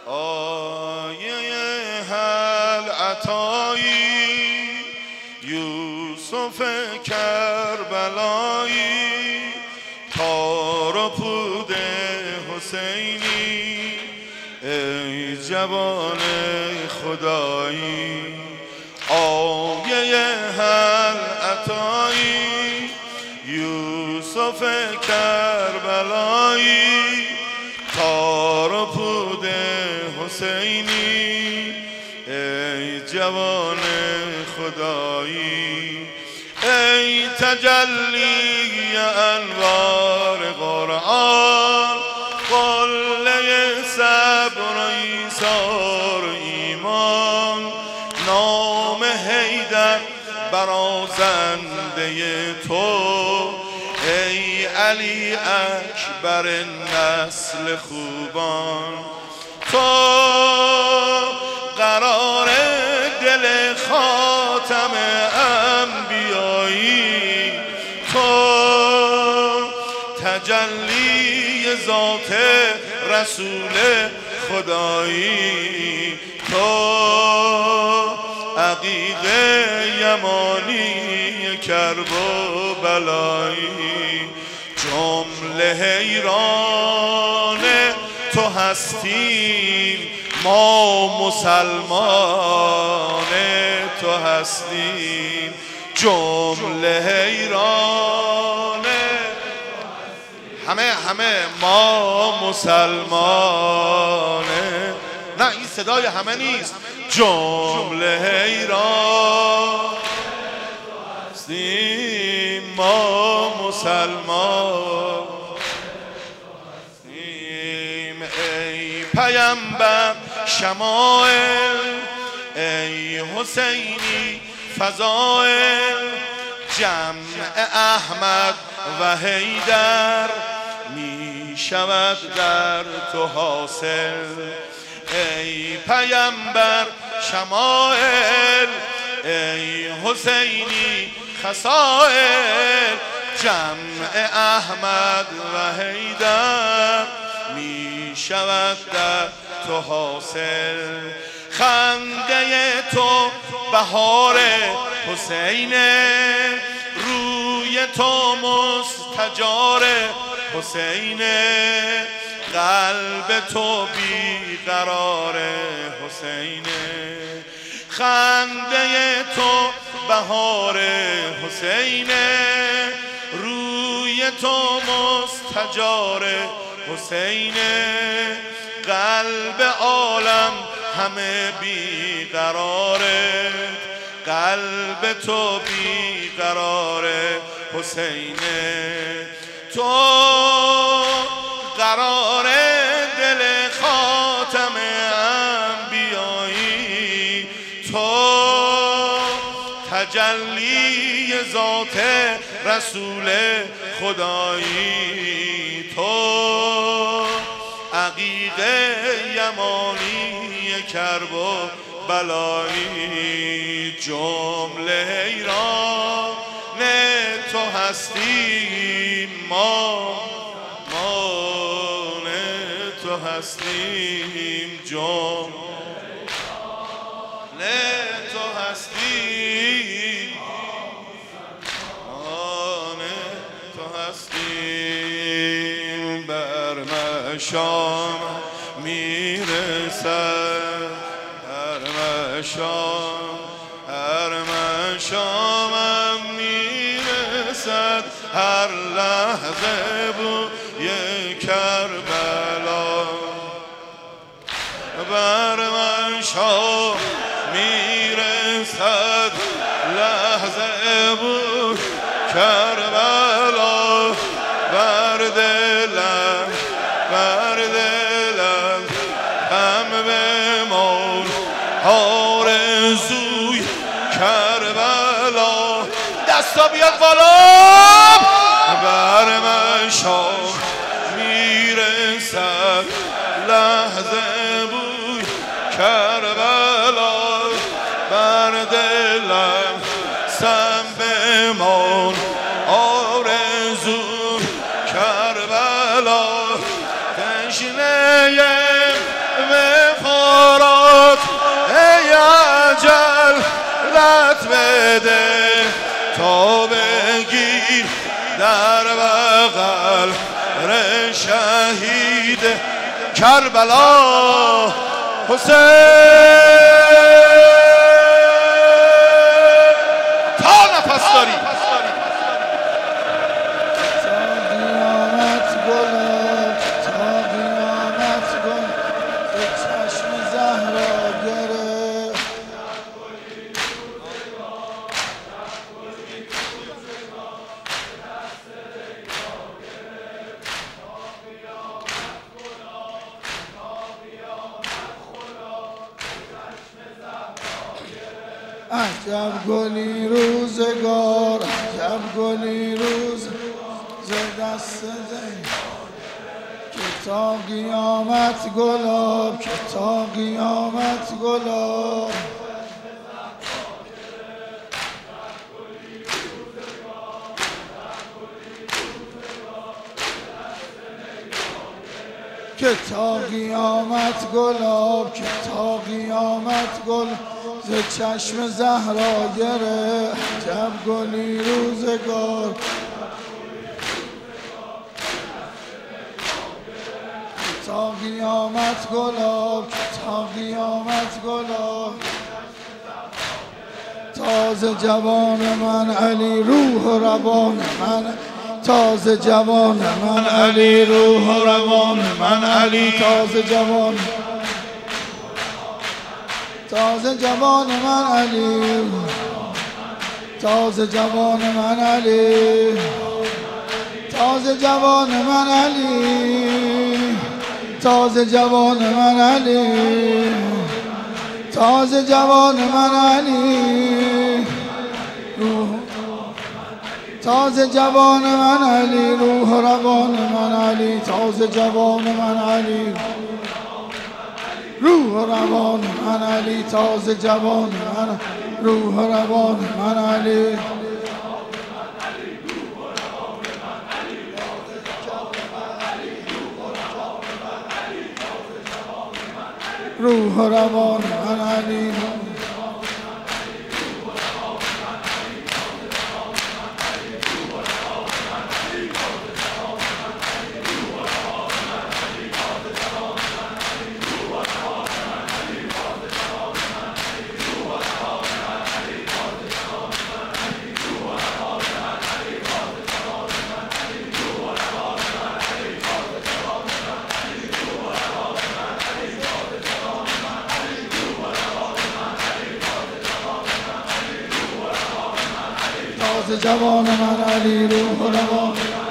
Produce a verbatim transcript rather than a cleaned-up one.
آیه هل عطایی یوسف کربلایی تار و پود حسینی ای جوان خدایی آیه هل عطایی یوسف کربلایی تار و پود حسینی ای جوان خدایی ای تجلی انوار قرآن قله صبر و ایثار ایمان نام حیدر برازنده تو ای علی اکبر نسل خوبان تو قرار دل خاتم انبیایی تو تجلی ذات رسول خدایی تو عقیق یمانی کرب و بلایی جمله حیران تو هستیم ما مسلمان تو هستیم جمله حیران همه همه ما مسلمان نه این صدای همه نیست جمله حیران هستیم ما مسلمان ای پیامبر شمائل ای حسینی فضائل جمع احمد و حیدر می شود در تو حاصل ای پیامبر شمائل ای حسینی خصائل جمع احمد و حیدر می شود در تو حاصل خنده تو بهار حسین روی تو مستجار حسین قلب تو بیقرار حسین خنده تو بهار حسین روی تو مستجار حسین قلب عالم همه بیقراره قلب تو بیقراره حسین تو قرار دل خاتم انبیایی تو تجلی ذات رسول خدایی تو عقیق یمانی کرب و بلایی جمله حیران تو هستیم ما مان تو هستیم جمله تو هستیم مان تو هستیم بر مشام میرسد هر مشام هر مشامم میرسد هر لحظه بوی کربلا بر مشام میرسد لحظه بوی کربلا بر دلم بر دلم هم بمان آرزوی کربلا دستا بیاد بالا بر مشام میرسد لحظه بوی کربلا بر دلم سم بمان آرزو کربلا تشنه دولت بده تا بگیر در بغل شهید کربلا حسین تا نفس داری عجب گلی روزگار عجب گلی روز ز دست زین که تا قیامت گلاب که تا قیامت گلاب که تا قیامت گلاب که تا قیامت گل ز چشم زهرا گره عجب گلی روزگار تا قیامت گلاب تا قیامت گلاب تازه جوان من علی روح و روان من تازه جوان من علی روح و روان من علی تازه جوان تازه جوان من علی تازه جوان من علی تازه جوان من علی تازه جوان من علی تازه جوان من علی روح تازه جوان من علی روح روان من علی تازه جوان من علی روح روان من علی تازه جوان من روح روان من علی روح روان من علی تازه جوان من علی روح روان